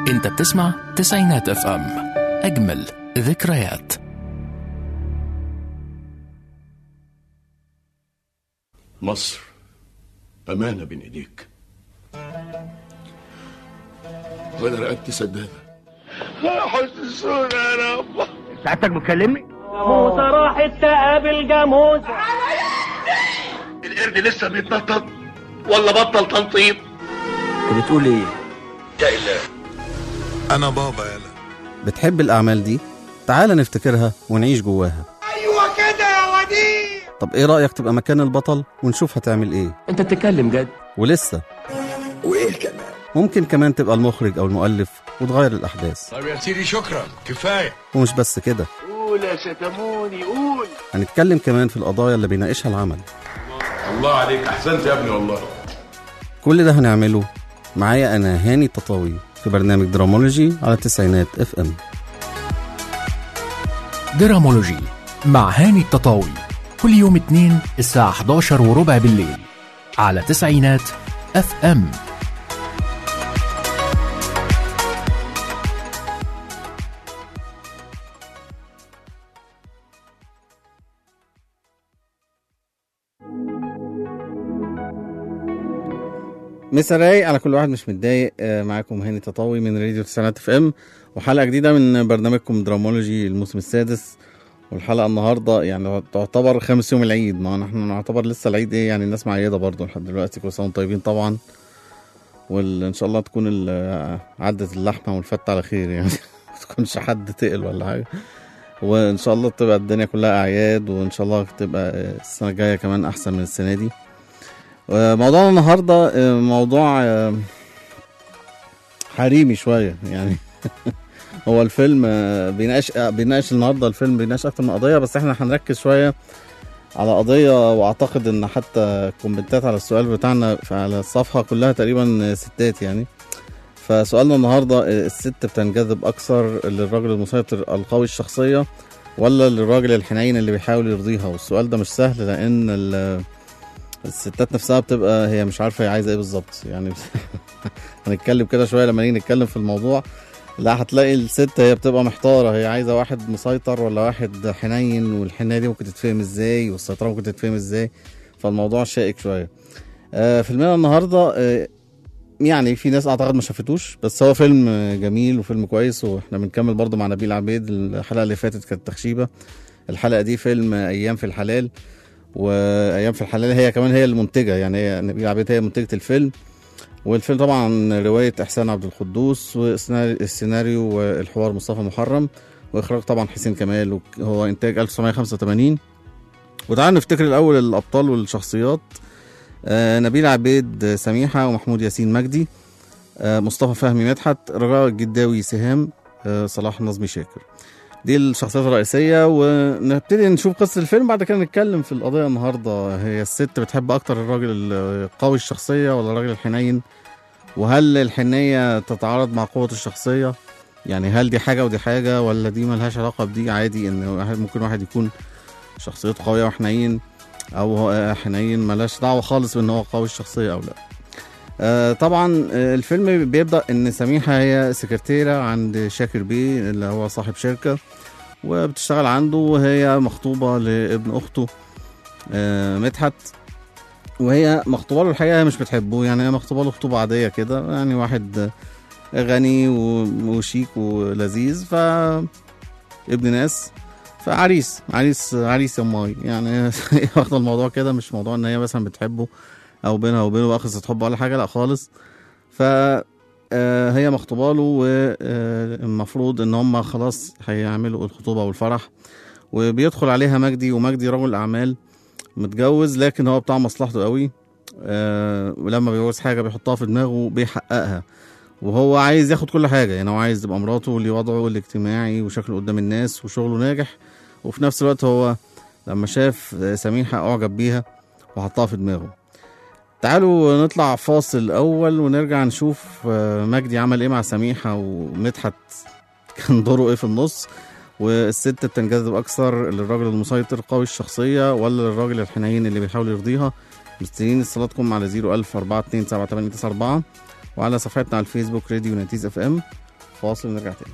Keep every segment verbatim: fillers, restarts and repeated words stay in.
انت بتسمع تسعينات اف ام، اجمل ذكريات. مصر أمانة بين إيديك، وأنا رقبتي سدادة. حسسونا يا رب. ساعتك بتكلمني؟ جاموسة راحت تقابل جاموسة. القرد لسه بيتنطط ولا بطل تنطيط؟ انت بتقول ايه؟ يا إله أنا بابا يالا. بتحب الأعمال دي؟ تعال نفتكرها ونعيش جواها. أيوة كده يا وديع. طب إيه رأيك تبقى مكان البطل ونشوف هتعمل إيه؟ انت بتتكلم جد؟ ولسه وإيه كمان؟ ممكن كمان تبقى المخرج أو المؤلف وتغير الأحداث. طب يا سيدي شكرا كفاية. ومش بس كده، قول يا ستموني قول. هنتكلم كمان في القضايا اللي بيناقشها العمل. الله عليك، أحسنت يا ابني والله. كل ده هنعمله معايا أنا هاني التطاوي في برنامج درامولوجي على تسعينات اف ام. درامولوجي مع هاني التطاوي كل يوم اثنين الساعة حداشر وربع بالليل على تسعينات اف ام. مسا رايق على كل واحد مش متضايق. معاكم هاني تطاوي من راديو تسعينات اف ام، وحلقة جديدة من برنامجكم درامولوجي الموسم السادس. والحلقة النهاردة يعني تعتبر خامس يوم العيد، ما نحن نعتبر لسه العيد ايه يعني، الناس معيدة برضو لحد دلوقتي. كل سنة وانتم طيبين طبعا، وان شاء الله تكون عدت اللحمة والفتة على خير يعني ما تكونش حد تقل ولا حاجة، وان شاء الله تبقى الدنيا كلها اعياد، وان شاء الله تبقى السنة الجاية كمان احسن من السنة دي. موضوعنا النهاردة موضوع حريمي شوية يعني هو الفيلم بيناقش بيناقش النهاردة الفيلم بيناقش أكتر من قضية، بس احنا هنركز شوية على قضية، واعتقد ان حتى الكومنتات على السؤال بتاعنا على الصفحة كلها تقريبا ستات يعني. فسؤالنا النهاردة، الست بتنجذب أكثر للراجل المسيطر القوي الشخصية ولا للراجل الحنين اللي بيحاول يرضيها؟ والسؤال ده مش سهل، لأن الستات نفسها بتبقى هي مش عارفة هي عايزة ايه بالظبط يعني هنتكلم كده شوية لما نيجي نتكلم في الموضوع. لا، هتلاقي الست هي بتبقى محتارة، هي عايزة واحد مسيطر ولا واحد حنين، والحنية دي ممكن تتفهم ازاي، والسيطرة ممكن تتفهم ازاي. فالموضوع شائك شوية. آه فيلمنا النهاردة آه يعني في ناس اعتقد ما شافتوش، بس هو فيلم جميل وفيلم كويس، واحنا بنكمل برضو مع نبيل عبيد. الحلقة اللي فاتت كانت تخشيبة، الحلقة دي فيلم ايام في الحلال. وايام في الحلال هي كمان هي المنتجة، يعني هي نبيل عبيد هي منتجة الفيلم. والفيلم طبعا رواية إحسان عبد القدوس، والسيناريو والحوار مصطفى محرم، وإخراج طبعا حسين كمال، وهو إنتاج ألف وتسعمية وخمسة وتمانين. وتعالوا نفتكر الأول الأبطال والشخصيات. آه نبيل عبيد سميحة، ومحمود ياسين مجدي، آه مصطفى فهمي مدحت، رجاء الجداوي سهام، آه صلاح نظمي شاكر. دي الشخصيات الرئيسية، ونبتدي نشوف قصة الفيلم، بعد كده نتكلم في القضية النهاردة. هي الست بتحب أكتر الراجل القوي الشخصية ولا الراجل الحنين؟ وهل الحنية تتعارض مع قوة الشخصية؟ يعني هل دي حاجة ودي حاجة، ولا دي ملهاش علاقة بدي؟ عادي إن ممكن واحد يكون شخصيته قوية وحنين، أو حنين ملهاش دعوة خالص بأن هو قوي الشخصية أو لا. آه طبعا الفيلم بيبدأ ان سميحة هي سكرتيرة عند شاكر بيه اللي هو صاحب شركة، وبتشتغل عنده، وهي مخطوبة لابن اخته آه مدحت. وهي مخطوبة له الحقيقة، هي مش بتحبه يعني، هي مخطوبة له خطوبة عادية كده يعني، واحد غني وشيك ولذيذ، ف ابن ناس، فعريس عريس عريس يا ماي يعني واخد الموضوع كده، مش موضوع ان هي مثلا بتحبه او بينها وبينه اخذت حب ولا حاجه، لا خالص. ف هي مخطوبه له، والمفروض ان هم خلاص هيعملوا الخطوبه والفرح. وبيدخل عليها مجدي، ومجدي رجل اعمال متجوز، لكن هو بتاع مصلحته قوي. ولما بيعوز حاجه بيحطها في دماغه بيحققها، وهو عايز ياخد كل حاجه يعني. هو عايز يبقى مراته ليه وضعه الاجتماعي وشكله قدام الناس وشغله ناجح، وفي نفس الوقت هو لما شاف سميحه اعجب بيها وحطها في دماغه. تعالوا نطلع فاصل اول ونرجع نشوف مجدي عمل ايه مع سميحة، ومدحت كان دوره ايه في النص. والست بتنجذب اكثر للراجل المسيطر قوي الشخصية ولا للراجل الحنين اللي بيحاول يرضيها؟ مستنيين اتصالاتكم على زيرو ألف أربعة اتنين سبعة تمانية تسعة أربعة، وعلى صفحتنا على الفيسبوك راديو نتيز اف ام. فاصل ونرجع تاني.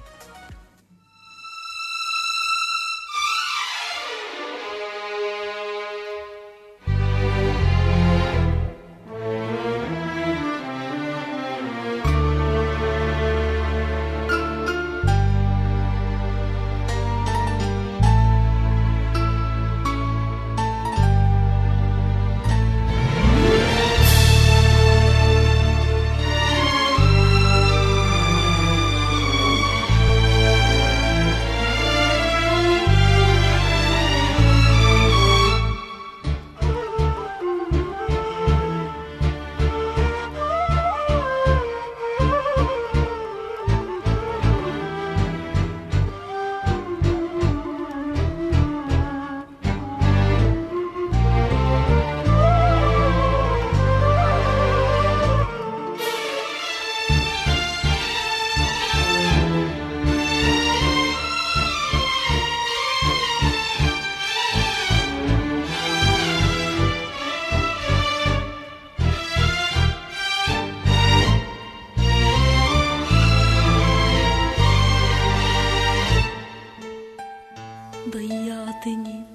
ضيعتني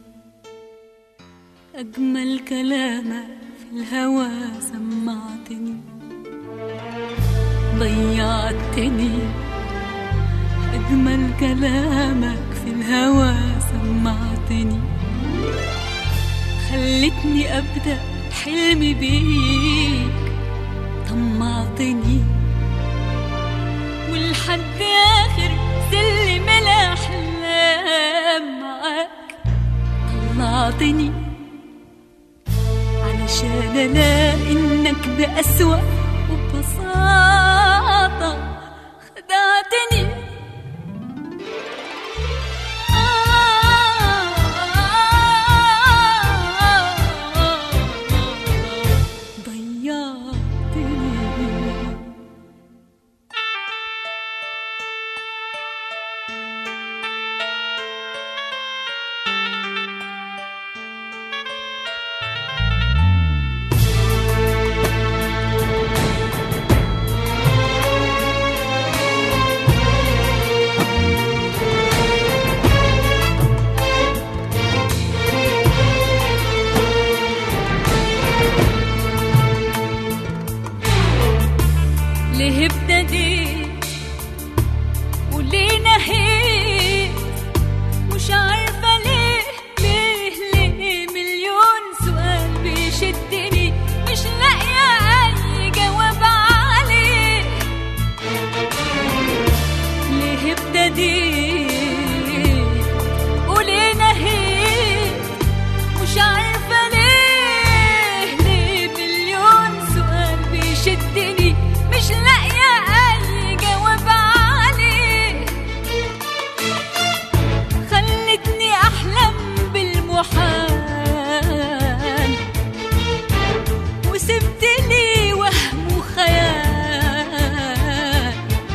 أجمل كلامك في الهوى سمعتني، ضيعتني أجمل كلامك في الهوى سمعتني، خلتني أبدأ حلمي بيك طمعتني، ولحد آخر سلم الأحلام معاك طلعتني، علشان ألاقي إنك بأسوأ وببساطة خدعتني. ليه ابتديت وليه نهيت مش عارفة ليه ليه ليه مليون سؤال بيشدني مش لاقية أي جواب عليه. ليه ابتديت وليه نهيت مش عارفة ليه ليه مليون سؤال بيشدني مش لاقية أي جواب عليه. خلتني أحلم بالمحال وسبت لي وهم وخيال.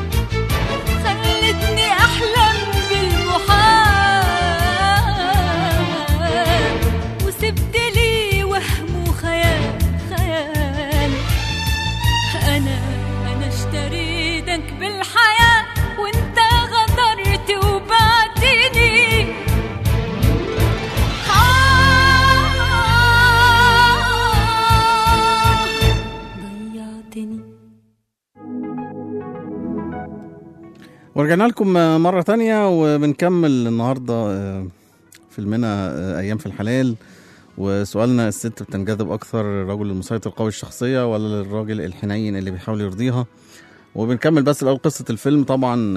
خلتني أحلم بالمحال وسبت لي وهم وخيال خيال. أنا اشتريتك بالحياة وانت غدرت وبعتني. آه ضيعتني. ورجعنا لكم مرة تانية وبنكمل النهاردة فيلمنا أيام في الحلال، وسؤالنا الست بتنجذب أكثر الرجل المسيطر قوي الشخصية ولا الراجل الحنين اللي بيحاول يرضيها. وبنكمل بس الأول قصة الفيلم. طبعا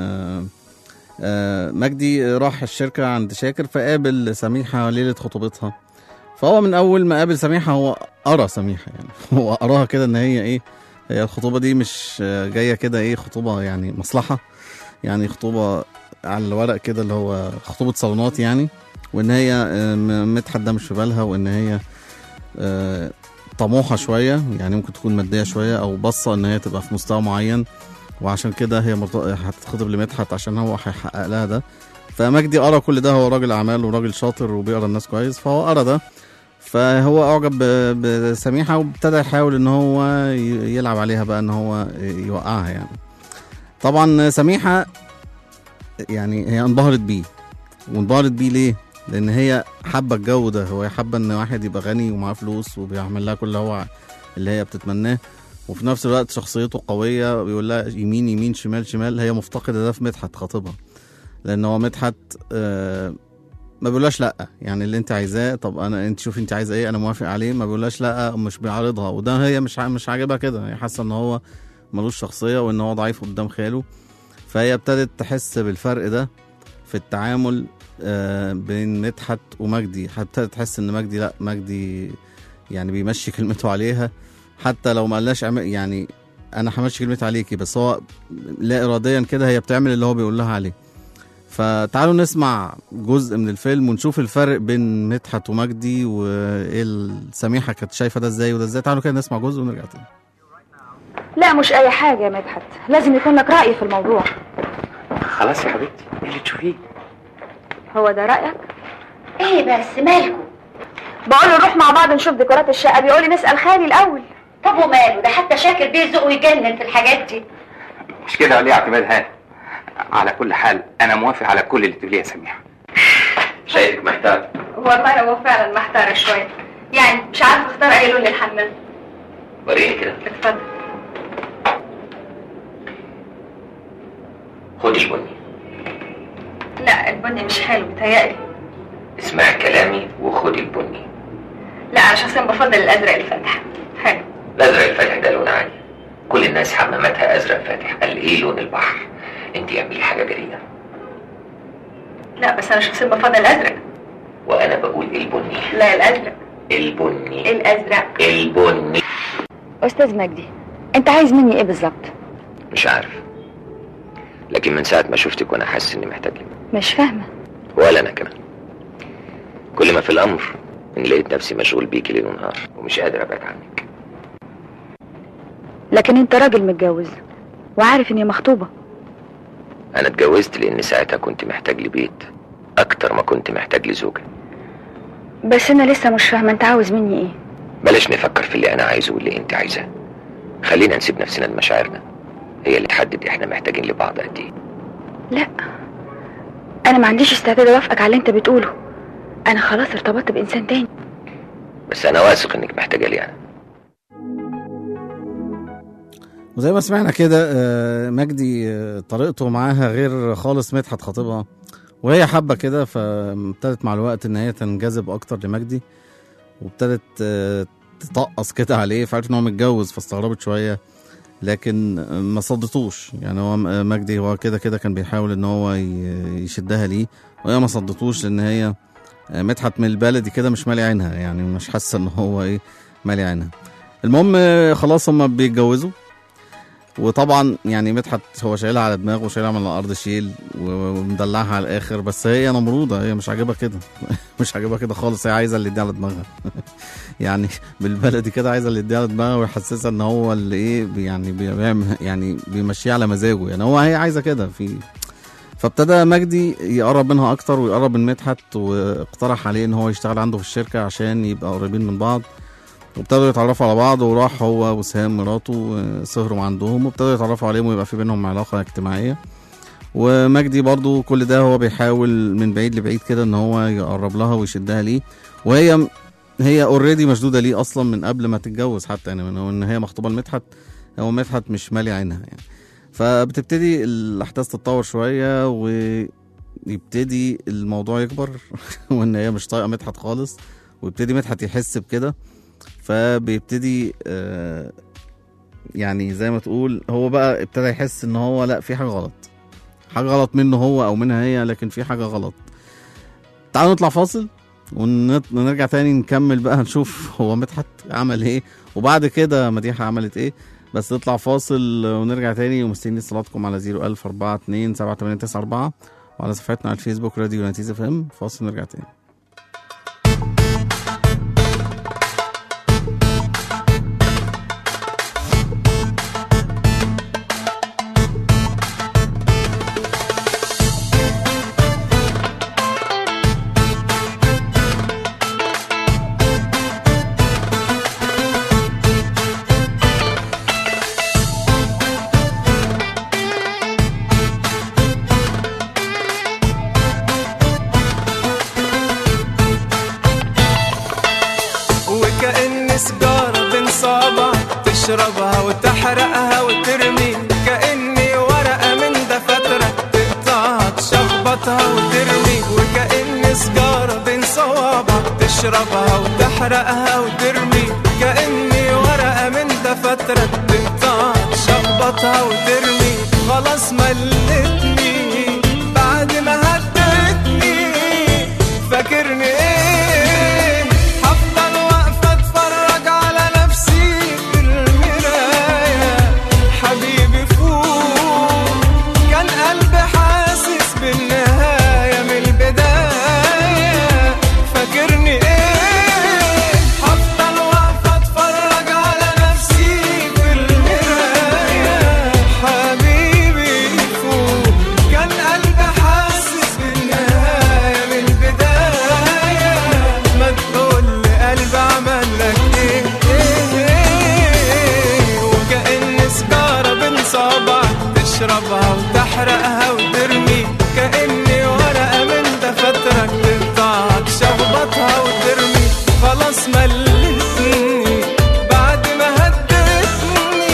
مجدي راح الشركة عند شاكر فقابل سميحة ليلة خطوبتها، فهو من أول ما قابل سميحة هو أرى سميحة، يعني هو أراها كده إن هي إيه، هي الخطوبة دي مش جاية كده إيه خطوبة يعني مصلحة، يعني خطوبة على الورق كده اللي هو خطوبة صالونات يعني، وإن هي مدحت ده مش في بالها، وإن هي طموحة شوية يعني ممكن تكون مادية شوية أو بصة إن هي تبقى في مستوى معين، وعشان كده هي هتتخطب لمدحت عشان هو هيحقق لها ده. فمجدي أرى كل ده، هو راجل أعمال وراجل شاطر وبيقرأ الناس كويس، فهو أرى ده، فهو أعجب بسميحة وابتدى يحاول إن هو يلعب عليها بقى إن هو يوقعها يعني. طبعا سميحة يعني هي انبهرت بيه. وانبهرت بيه ليه؟ لان هي حابه الجو ده، هو حابه ان واحد يبقى غني ومعاه فلوس وبيعمل لها كل هو اللي هي بتتمناه، وفي نفس الوقت شخصيته قويه، بيقول لها يمين يمين شمال شمال. هي مفتقده ده في مدحت خطيبها، لان هو مدحت آه ما بيقولهاش لا، يعني اللي انت عايزاه طب انا انت شوفي انت عايزه ايه انا موافق عليه، ما بيقولهاش لا، مش بيعارضها. وده هي مش مش عاجبها كده، هي حاسه ان هو ملوش شخصيه وان هو ضعيف قدام خاله. فهي ابتدت تحس بالفرق ده في التعامل آه بين مدحت ومجدي. ابتدت تحس ان مجدي لا، مجدي يعني بيمشي كلمته عليها، حتى لو ما قالناش يعني انا همشي كلمتي عليكي، بس هو لا اراديا كده هي بتعمل اللي هو بيقول لها عليه. فتعالوا نسمع جزء من الفيلم ونشوف الفرق بين مدحت ومجدي، وايه السميحه كانت شايفه ده ازاي وده ازاي. تعالوا كده نسمع جزء ونرجع تاني. لا مش اي حاجه يا مدحت، لازم يكون لك راي في الموضوع. خلاص يا حبيبتي، ايه اللي تشوفيه؟ هو ده رايك؟ ايه بس مالكم؟ بقول له نروح مع بعض نشوف ديكورات الشقه، بيقول لي نسال خالي الاول. طب وماله، ده حتى شاكر بيزق ويجنن في الحاجات دي. مش كده ولا اعتماد هان؟ على كل حال انا موافق على كل اللي تقوليه يا سميحه. شايفك محتار. والله هو فعلا محتار شويه، يعني مش عارف اختار اي لون للحمام. وريني كده. اتفضل. خدي البني. لا البني مش حلو بيتهيألي. اسمعي كلامي وخدي البني. لا انا شخصيا بفضل الازرق الفاتح. حلو. الازرق الفاتح ده لون عالي، كل الناس حماماتها ازرق فاتح، قال ايه لون البحر؟ انت اعملي حاجه جريئه. لا بس انا شخصيا بفضل الازرق. وانا بقول البني. لا الازرق. البني. الازرق. البني. استاذ مجدي، انت عايز مني ايه بالظبط؟ مش عارف، لكن من ساعه ما شفتك وانا حاسس اني محتاج لك. مش فاهمه. ولا انا كمان. كل ما في الامر ان لقيت نفسي مشغول بيكي ليل ونهار ومش قادر ابعد عنك. لكن انت راجل متجوز وعارف اني مخطوبه. انا اتجوزت لان ساعتها كنت محتاج لبيت اكتر ما كنت محتاج لزوجة. بس انا لسه مش فاهمه انت عاوز مني ايه. بلاش نفكر في اللي انا عايزه واللي انت عايزاه، خلينا نسيب نفسنا لمشاعرنا، هي اللي تحدد احنا محتاجين لبعض قد ايه. لا انا ما عنديش استعداد اوافقك على اللي انت بتقوله، انا خلاص ارتبطت بانسان تاني. بس انا واثق انك محتاجه لي انا. وزي ما سمعنا كده مجدي طريقته معاها غير خالص مدحت خطيبها، وهي حابه كده، فابتدت مع الوقت ان هي تنجذب اكتر لمجدي، وابتدت تطقص كده عليه. فعرفت ان هو متجوز فاستغربت شويه، لكن ما صدتوش. يعني هو مجدي هو كده كده كان بيحاول ان هو يشدها ليه، وهي ما صدتوش، لان هي مدحت من البلدي كده مش مالي عينها، يعني مش حاسه ان هو ايه مالي عينها. المهم خلاص هما بيتجوزوا، وطبعا يعني مدحت هو شايلها على دماغه وشايلها من الارض شيل ومدلعها على الاخر، بس هي نمروده، هي مش عاجبها كده مش عاجبها كده خالص، هي عايزه اللي يديها على دماغها يعني بالبلدي كده عايزه اللي يديها على دماغها ويحسسها ان هو اللي ايه يعني بيعمل يعني بيمشيها على مزاجه، يعني هو هي عايزه كده في. فابتدى مجدي يقرب منها اكتر ويقرب من مدحت، واقترح عليه ان هو يشتغل عنده في الشركه عشان يبقى قريبين من بعض، وابتدوا يتعرفوا على بعض. وراح هو وسهام مراته سهروا عندهم وابتدوا يتعرفوا عليهم ويبقى في بينهم علاقه اجتماعيه. ومجدي برضو كل ده هو بيحاول من بعيد لبعيد كده ان هو يقرب لها ويشدها ليه، وهي هي اوريدي مشدوده ليه اصلا من قبل ما تتجوز حتى، يعني من ان هي مخطوبه لمدحت، هو مدحت مش مالي عينها يعني. فبتبتدي الاحداث تتطور شويه ويبتدي الموضوع يكبر وان هي مش طايقه مدحت خالص، ويبتدي مدحت يحس بكده. فبيبتدي آه يعني زي ما تقول هو بقى ابتدى يحس ان هو لا في حاجه غلط، حاجه غلط منه هو او منها هي، لكن في حاجه غلط. تعالوا نطلع فاصل ونرجع تاني نكمل بقى، نشوف هو مدحت عمل ايه وبعد كده مديحه عملت ايه. بس نطلع فاصل ونرجع تاني، ومستنيين اتصالاتكم على صفر ألف أربعة اتنين سبعة تمانية تسعة أربعة وعلى صفحتنا على الفيسبوك راديو نتيزة اف ام. فاصل نرجع تاني. تشربها وتحرقها وترمي كأني ورقة من دفاترك تقطعها تشخبطها وترمي وكأني سجارة بين صوابعك تشربها وتحرقها وترمي كأني ورقة من دفاترك تقطعها تشخبطها وترمي خلاص ملتني بعد ما هدتني فاكرني ايه هفضل واقفة اتفرج على نفسي في المراية حبيبي فوق كان قلبي حاسس بالنهاية من البداية فاكرني ايه هفضل واقفة اتفرج على نفسي في المراية حبيبي فوق كان قلبي حاسس بالنهاية من البداية ما تقولي قلبي عمل لك ايه ايه وكأن سجارة بين صوابعك تشربها وتحرقها وترمي كأني ورقة من دفاترك تقطعها تشخبطها وترمي خلاص ملتني بعد ما هدتني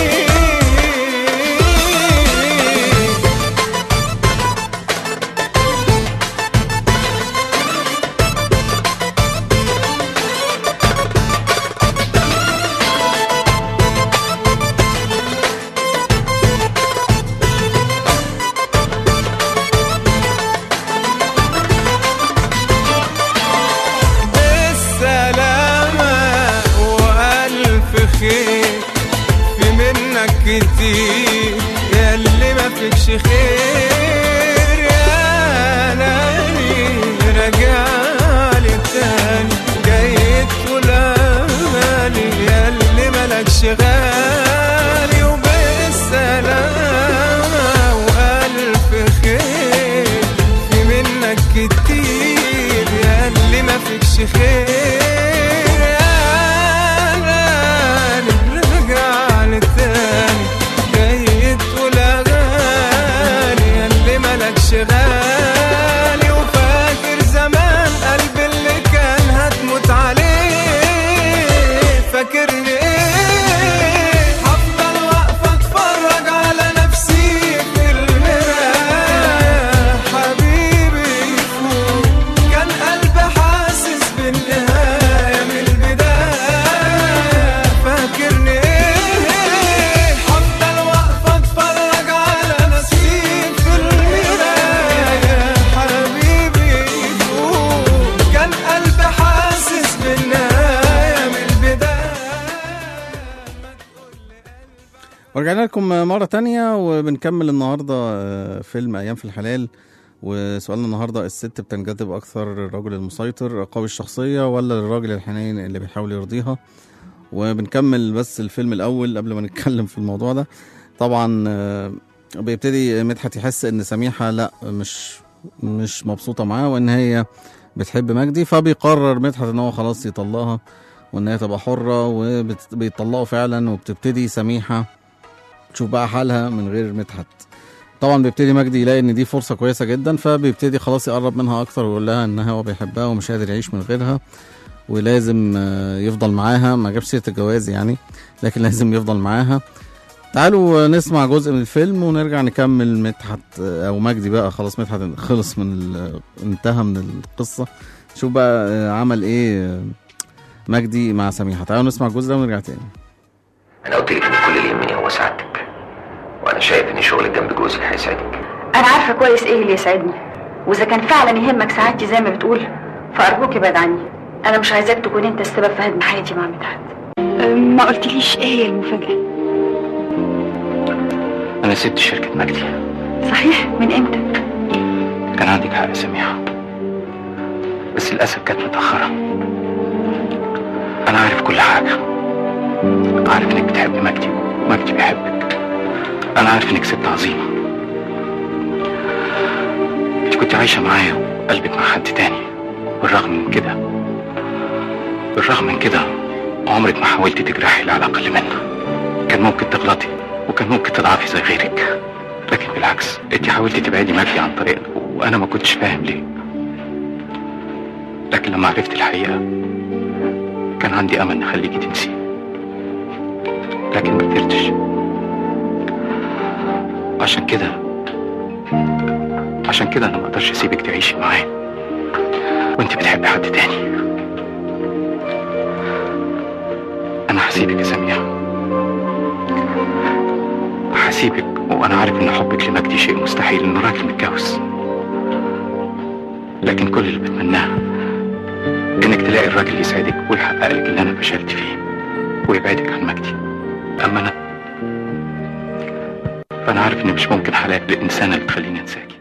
بالسلامة وألف خير في منك كتير يا اللي ما فيكش خير يا لاني رجعلي تاني جاي تقول أمالي يا اللي مالكش غالي وبالسلامة وألف خير في منك كتير يا اللي ما فيكش خير يا غالي رجعلي تاني جاي تقول غالي يا اللي مالكش غالي وفاكر زمان قلبي اللي كان هتموت عليه فاكرني ايه هفضل واقفة اتفرج على نفسي في المراية حبيبي فوق كان قلبي حاسس بالنهاية من البداية فاكرني ايه هفضل واقفة اتفرج على نفسي في المراية حبيبي فوق كان قلبي حاسس بالنهاية من البداية ورجعنا لكم مرة تانية وبنكمل النهاردة فيلم أيام في الحلال. وسؤالنا النهاردة الست بتنجذب أكثر الرجل المسيطر قوي الشخصية ولا الراجل الحنين اللي بيحاول يرضيها؟ وبنكمل بس الفيلم الأول قبل ما نتكلم في الموضوع ده. طبعا بيبتدي مدحت يحس إن سميحة لا مش مش مبسوطة معاه وإن هي بتحب مجدي، فبيقرر مدحت إن هو خلاص يطلقها وإن هي تبقى حرة، وبيطلقوا فعلا. وبتبتدي سميحة تشوف بقى حالها من غير مدحت. طبعا بيبتدي مجدي يلاقي ان دي فرصة كويسة جدا، فبيبتدي خلاص يقرب منها اكتر ويقول لها ان هو بيحبها ومش قادر يعيش من غيرها ولازم يفضل معاها. ما جابش سيرة الجواز يعني، لكن لازم يفضل معاها. تعالوا نسمع جزء من الفيلم ونرجع نكمل مدحت او مجدي بقى. خلاص مدحت خلص من انتهى من القصة، شوف بقى عمل ايه مجدي مع سميحة. تعالوا نسمع الجزء ده ونرجع تاني. انا قلت لك ان كل اللي يهمني هو سعادتك، وانا شايف ان شغلك جنب جوزك هيساعدك. انا عارفه كويس ايه اللي يساعدني، واذا كان فعلا يهمك سعادتي زي ما بتقول فارجوك ابعد عني. انا مش عايزاك تكون انت السبب في هدم حياتي مع مدحت. ما قلتليش ايه هي المفاجاه؟ انا سبت شركه مجدي. صحيح؟ من امتى؟ كان عندك حق يا سميحه، بس للاسف كانت متاخره. انا عارف كل حاجه، عارف انك بتحبي مجدي ومجدي بيحبك. انا عارف انك ست عظيمه، انت كنت عايشه معايا وقلبك مع حد تاني. بالرغم من كده بالرغم من كده عمرك ما حاولتي تجرحي العلاقه اللي بينا. كان ممكن تغلطي وكان ممكن تضعفي زي غيرك، لكن بالعكس انت حاولتي تبعدي مجدي عن طريقنا وانا ما كنتش فاهم ليه. لكن لما عرفت الحقيقه كان عندي امل نخليكي تنسي. لكن ما قدرتش. عشان كده عشان كده انا ما اقدرش اسيبك تعيشي معايا وانت بتحبي حد تاني. انا هسيبك يا سميحة، هسيبك وانا عارف ان حبك لمجدي شيء مستحيل، انه راجل متجوز. لكن كل اللي بتمناه انك تلاقي الراجل يسعدك ويحقق لك اللي انا فشلت فيه ويبعدك عن مجدي. اما انا فانا عارف ان مش ممكن هلاقي الانسانه اللي تخليني انساكي.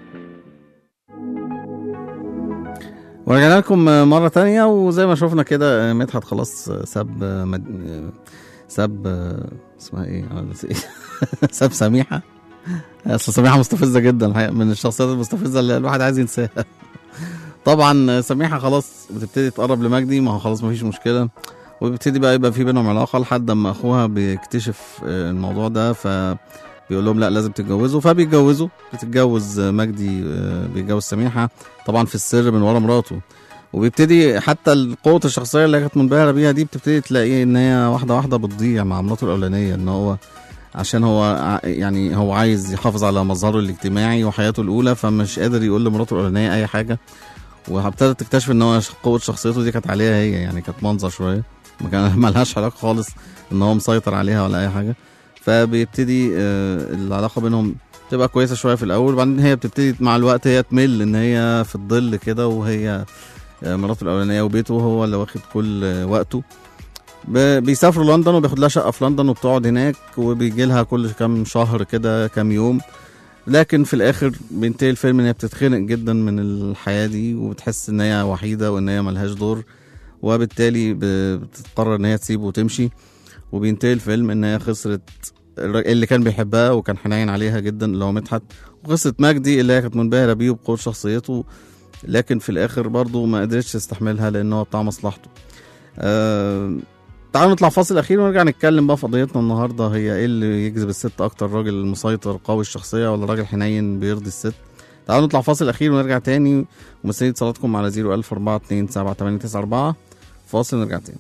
ورجعنا لكم مرة تانية، وزي ما شوفنا كده مدحت خلاص ساب مد... ساب اسمها ايه ساب سميحة. اصل سميحة مستفزة جدا الحقيقة، من الشخصيات المستفزة اللي الواحد عايز ينساها. طبعا سميحة خلاص بتبتدي تقرب لمجدي، ما هو خلاص مفيش مشكلة، وبيبتدي بقى يبقى في بينهم علاقة لحد اما اخوها بيكتشف الموضوع ده، فبيقول لهم لا لازم تتجوزوا، فبيتجوزوا. بتتجوز مجدي، بيتجوز سميحة طبعا في السر من ورا مراته، وبيبتدي حتى القوة الشخصية اللي كانت منبهرة بيها دي بتبتدي تلاقيه ان هي واحدة واحدة بتضيع مع مراته الأولانية، ان هو عشان هو يعني هو عايز يحافظ على مظهره الاجتماعي وحياته الأولى، فمش قادر يقول لمراته الأولانية أي حاجة، وابتدت تكتشف ان هو قوة شخصيته دي كانت عليها هي، يعني كانت منظر شوية، ما كان مالهاش علاقة خالص ان هو مسيطر عليها ولا اي حاجة. فبيبتدي العلاقة بينهم تبقى كويسة شوية في الأول، وبعدين هي بتبتدي مع الوقت هي تمل ان هي في الظل كده، وهي مراته الأولانية وبيته هو اللي واخد كل وقته. بيسافروا لندن وبياخد لها شقة في لندن وبتقعد هناك، وبيجي لها كل كام شهر كده كام يوم، لكن في الآخر بينتهي الفيلم ان هي بتتخنق جدا من الحياة دي، وبتحس ان هي وحيدة وان هي ملهاش دور، وبالتالي بتقرر ان هي تسيبه وتمشي. وبينتهي الفيلم ان هي خسرت اللي كان بيحبها وكان حنين عليها جدا اللي هو مدحت، وخسرت مجدي اللي هي كانت منبهرة بيه وبقوة شخصيته، لكن في الاخر برضو ما قدرتش تستحملها لانه هو بتاع مصلحته. أه تعالوا نطلع فاصل اخير ونرجع نتكلم بقى في قضيتنا النهارده، هي ايه اللي يجذب الست اكتر، الراجل المسيطر قوي الشخصيه ولا الراجل حنين بيرضي الست؟ تعالوا نطلع فاصل اخير ونرجع تاني، ومستني اتصالاتكم على صفر ألف أربعة اتنين سبعة تمانية تسعة أربعة. فاصل نرجع تاني.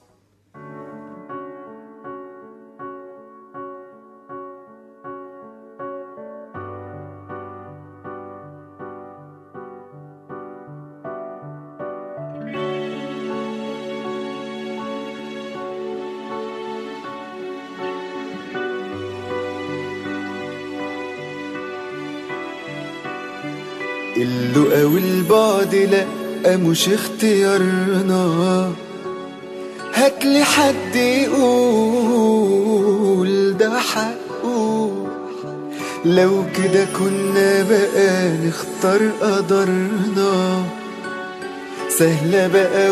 اللقا والبعد لأ مش اختيارنا، هاتلي حد يقول ده حقه، لو كده كنا بقى نختار قدرنا، سهلة بقى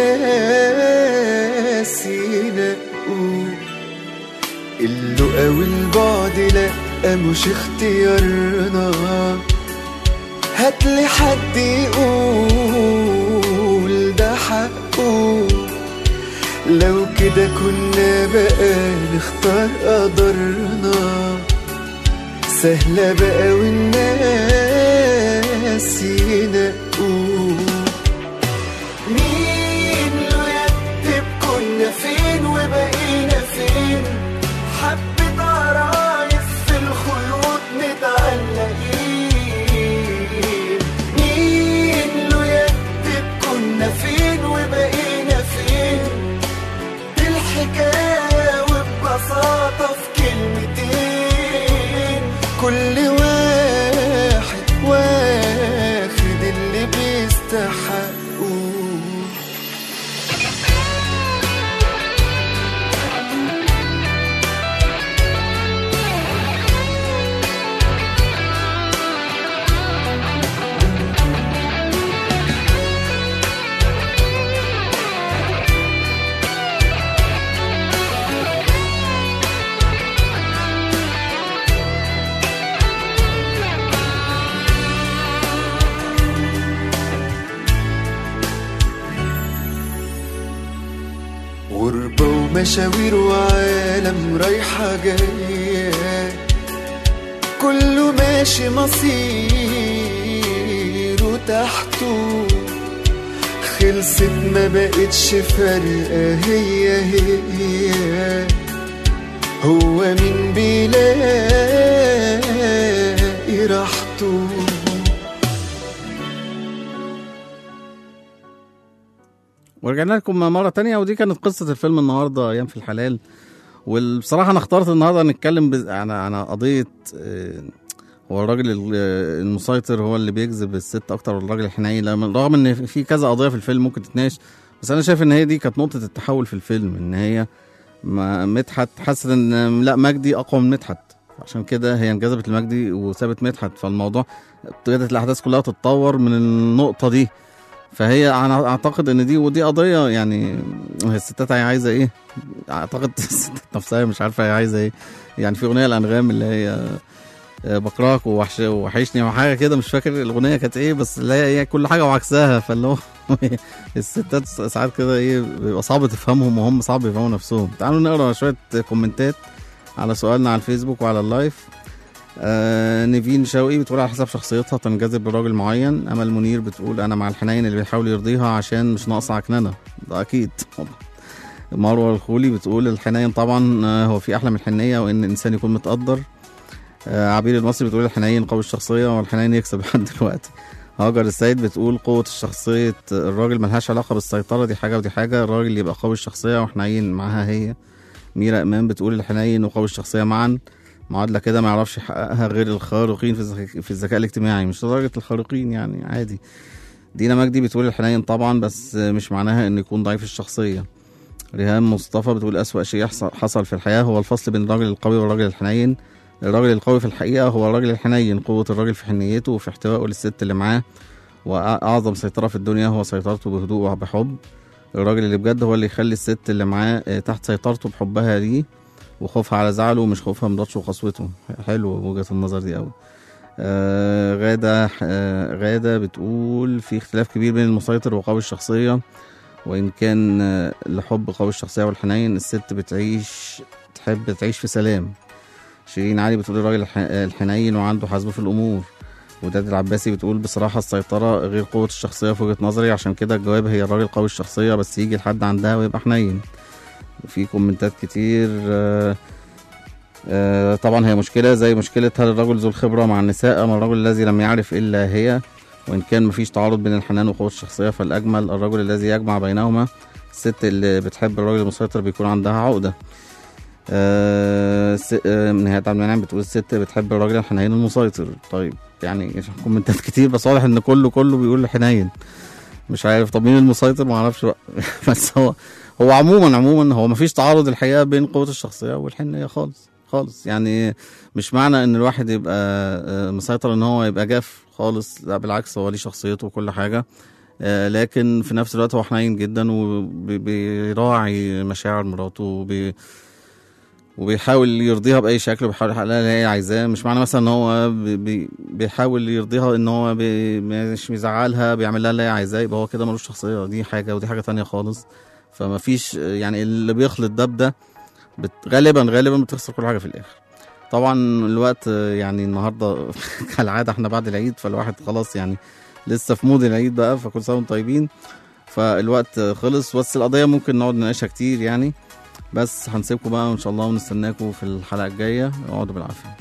والناس ينقوا. اللقا والبعد لأ مش اختيارنا، هاتلي حد يقول ده حقه، لو كده كنا بقى نختار قدرنا، سهلة بقى والناس ينقوا. مين له يكتب كنا فين وبقينا فين، حبة عرايس في الخيوط متعلقين، مين له يكتب كنا فين وبقينا فين، دي الحكاية وببساطة في كلمتين، كل واحد واخد اللي بيستحقه. غربة ومشاوير وعالم رايحة جاية، كله ماشي مصيره تحته، خلصت ما بقتش فارقة هي هي، هو مين بيلاقي راحته. ورجعنا لكم مرة تانية، ودي كانت قصة الفيلم النهاردة أيام في الحلال. والبصراحة أنا اخترت النهاردة نتكلم بز... عن عن قضية آه، هو الراجل ال- المسيطر هو اللي بيجذب الست أكتر ولا الراجل الحنين، لما- رغم إن في كذا قضية في الفيلم ممكن تتناقش، بس أنا شايف إن هي دي كانت نقطة التحول في الفيلم، إن هي ما مدحت حست إن لا مجدي أقوى من مدحت، عشان كده هي انجذبت لمجدي وسابت مدحت، فالموضوع ابتدت الأحداث كلها تتطور من النقطة دي. فهي انا اعتقد ان دي ودي قضيه، يعني هي الستات هي عايزه ايه؟ اعتقد الستات نفسها مش عارفه هي عايزه ايه. يعني في اغنيه الانغام اللي هي آه، بكرهك ووحش وحشني وحاجه كده، مش فاكر الاغنيه كانت ايه، بس اللي هي هي كل حاجه وعكسها. فاللي هو الستات ساعات كده ايه بيبقى صعب تفهمهم وهم صعب يفهموا نفسهم. تعالوا نقرا شويه كومنتات على سؤالنا على الفيسبوك وعلى اللايف. آه نيفين شوقي بتقول على حسب شخصيتها تنجذب لراجل معين. امل منير بتقول انا مع الحنين اللي بيحاول يرضيها عشان مش ناقصه عكننه، ده اكيد. مروه الخولي بتقول الحنين طبعا آه هو في احلى من الحنيه وان الانسان يكون متقدر. آه عبير المصري بتقول الحنين قوي الشخصيه والحنين يكسب لحد دلوقتي. هاجر السيد بتقول قوه الشخصيه الراجل ملهاش علاقه بالسيطره، دي حاجه ودي حاجه، الراجل يبقى قوي الشخصيه وحنين معاها هي. ميرا امام بتقول الحنين وقوي الشخصيه معا معادلة كده ما يعرفش يحققها غير الخارقين في الذكاء, في الذكاء الاجتماعي، مش لدرجة الخارقين يعني عادي. دينا مجدي بتقول الحنين طبعا بس مش معناها انه يكون ضعيف الشخصية. ريهام مصطفى بتقول أسوأ شيء حصل في الحياة هو الفصل بين الراجل القوي والراجل الحنين. الراجل القوي في الحقيقة هو الراجل الحنين، قوة الراجل في حنيته وفي احتوائه للست اللي معاه، وأعظم سيطرة في الدنيا هو سيطرته بهدوء وبحب. الراجل اللي بجد هو اللي يخلي الست اللي معاه تحت سيطرته بحبها ليه وخوفها على زعله ومش خوفها من ضغطه وقسوته. حلو وجهة النظر دي قوي. آه غادة آه غادة بتقول في اختلاف كبير بين المسيطر وقوي الشخصية، وإن كان آه لحب قوي الشخصية والحنين الست بتعيش تحب تعيش في سلام. شيرين علي بتقول الراجل الحنين وعنده حزم في الأمور. وداد العباسي بتقول بصراحة السيطرة غير قوة الشخصية في وجهة نظري، عشان كده الجواب هي الراجل قوي الشخصية بس يجي لحد عندها ويبقى حنين. في كومنتات كتير. آه آه طبعا هي مشكلة زي مشكلة هل الرجل ذو الخبرة مع النساء أم الرجل الذي لم يعرف إلا هي، وإن كان مفيش تعارض بين الحنان وقوة الشخصية فالأجمل الرجل الذي يجمع بينهما. الست اللي بتحب الراجل المسيطر بيكون عندها عقدة. آه آه نهاية عبد المنعم بتقول الست بتحب الراجل الحنين المسيطر. طيب يعني كومنتات كتير بس واضح إن كله كله بيقول حنين، مش عارف طب مين المسيطر ما اعرفش بقى. بس هو هو عموما عموما هو مفيش تعارض الحقيقه بين قوه الشخصيه والحنيه خالص خالص. يعني مش معنى ان الواحد يبقى مسيطر ان هو يبقى جاف خالص، لا بالعكس هو ليه شخصيته وكل حاجه، لكن في نفس الوقت هو حنين جدا وبيراعي مشاعر مراته وبي وبيحاول يرضيها باي شكل وبيحاول يحقق لها اللي هي عايزاه. مش معنى مثلا ان هو بي بيحاول يرضيها ان هو بي مش بيزعلها بيعمل لها اللي هي عايزاه يبقى هو كده ملوش شخصيه، دي حاجه ودي حاجه تانية خالص. فما فيش يعني اللي بيخلط ده بده غالبا غالبا بتخسر كل حاجه في الاخر. طبعا الوقت يعني النهارده كالعاده احنا بعد العيد، فالواحد خلاص يعني لسه في مود العيد بقى، فكل سنه وانتم طيبين. فالوقت خلص، بس القضيه ممكن نقعد نناقشها كتير يعني، بس هنسيبكم بقى وان شاء الله ونستناكم في الحلقه الجايه. اقعدوا بالعافيه.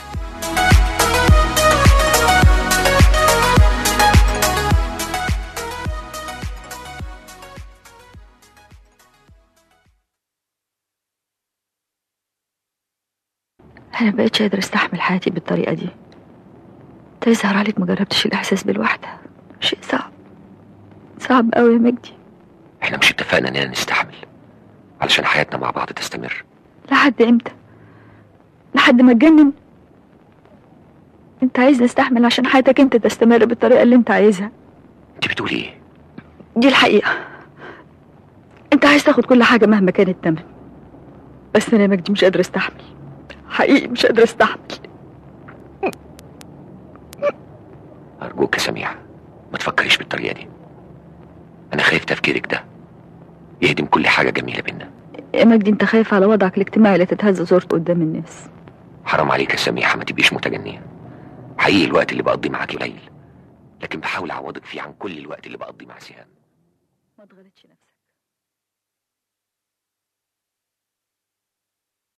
انا مبقتش قادر استحمل حياتي بالطريقه دي. تظهر عليك مجربتش الاحساس بالوحده، شيء صعب صعب قوي يا مجدي. احنا مش اتفقنا اننا نستحمل علشان حياتنا مع بعض تستمر؟ لحد امتى؟ لحد ما اتجنن؟ انت عايز نستحمل عشان حياتك انت تستمر بالطريقه اللي انت عايزها. انت بتقولي ايه؟ دي الحقيقه. انت عايز تاخد كل حاجه مهما كان الثمن، بس انا يا مجدي مش قادره استحمل، حقيقي مش قادره استحمل. ارجوك يا سميحه ما تفكريش بالطريقه دي، انا خايف تفكيرك ده يهدم كل حاجه جميله بينا. يا مجدي انت خايف على وضعك الاجتماعي اللي تتهز صورته قدام الناس. حرام عليك يا سميحه ما تبقيش متجنيه. حقيقي الوقت اللي بقضيه معاكي قليل، لكن بحاول اعوضك فيه عن كل الوقت اللي بقضيه مع سهام. ما تغلطش نفسك.